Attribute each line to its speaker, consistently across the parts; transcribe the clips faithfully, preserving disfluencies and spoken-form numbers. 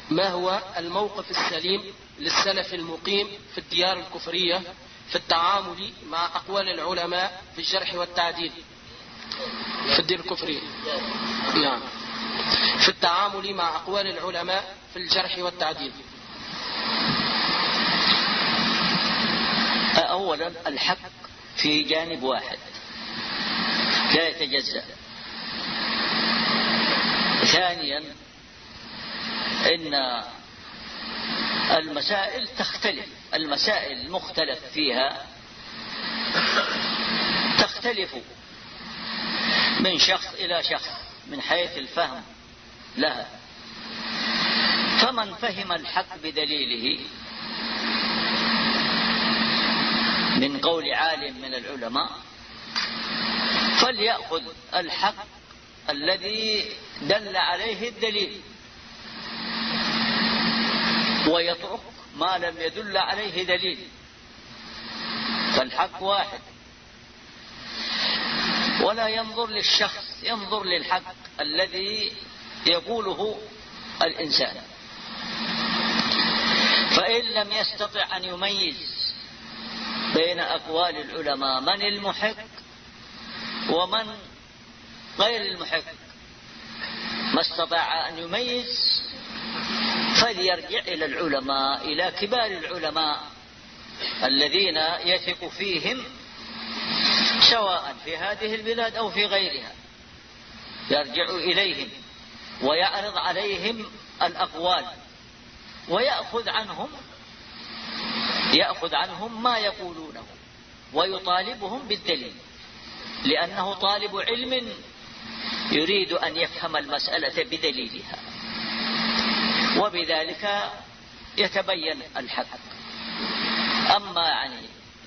Speaker 1: ما هو الموقف السليم للسلف المقيم في الديار الكفرية في التعامل مع أقوال العلماء في الجرح والتعديل في الديار الكفرية؟ نعم، في التعامل مع أقوال العلماء في الجرح والتعديل.
Speaker 2: أولا الحق في جانب واحد لا يتجزأ. ثانيا إن المسائل تختلف، المسائل المختلف فيها تختلف من شخص إلى شخص من حيث الفهم لها. فمن فهم الحق بدليله من قول عالم من العلماء فليأخذ الحق الذي دل عليه الدليل، ويترك ما لم يدل عليه دليل، فالحق واحد. ولا ينظر للشخص، ينظر للحق الذي يقوله الإنسان. فإن لم يستطع أن يميز بين أقوال العلماء من المحق ومن غير المحق، ما استطاع أن يميز فليرجع إلى العلماء، إلى كبار العلماء الذين يثق فيهم سواء في هذه البلاد أو في غيرها، يرجع إليهم ويعرض عليهم الأقوال ويأخذ عنهم يأخذ عنهم ما يقولونه ويطالبهم بالدليل، لأنه طالب علم يريد أن يفهم المسألة بدليلها، وبذلك يتبين الحق. أما يعني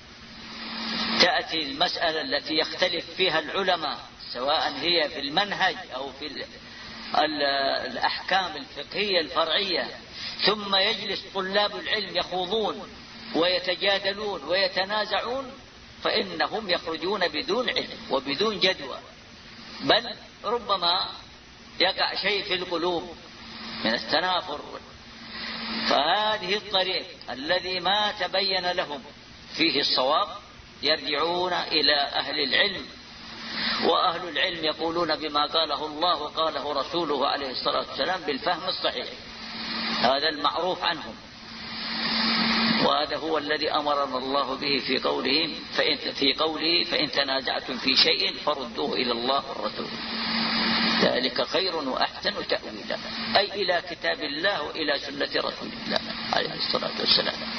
Speaker 2: تأتي المسألة التي يختلف فيها العلماء سواء هي في المنهج أو في الأحكام الفقهية الفرعية، ثم يجلس طلاب العلم يخوضون ويتجادلون ويتنازعون، فإنهم يخرجون بدون علم وبدون جدوى، بل ربما يقع شيء في القلوب من التنافر. فهذه الطريق الذي ما تبين لهم فيه الصواب يرجعون إلى أهل العلم، وأهل العلم يقولون بما قاله الله وقاله رسوله عليه الصلاة والسلام بالفهم الصحيح، هذا المعروف عنهم، وهذا هو الذي أمرنا الله به في قوله فإن, في قوله فإن تنازعتم في شيء فردوه إلى الله والرسول، ذلك خير وأحسن تأويلا، أي إلى كتاب الله وإلى سنة رسول الله عليه الصلاة والسلام.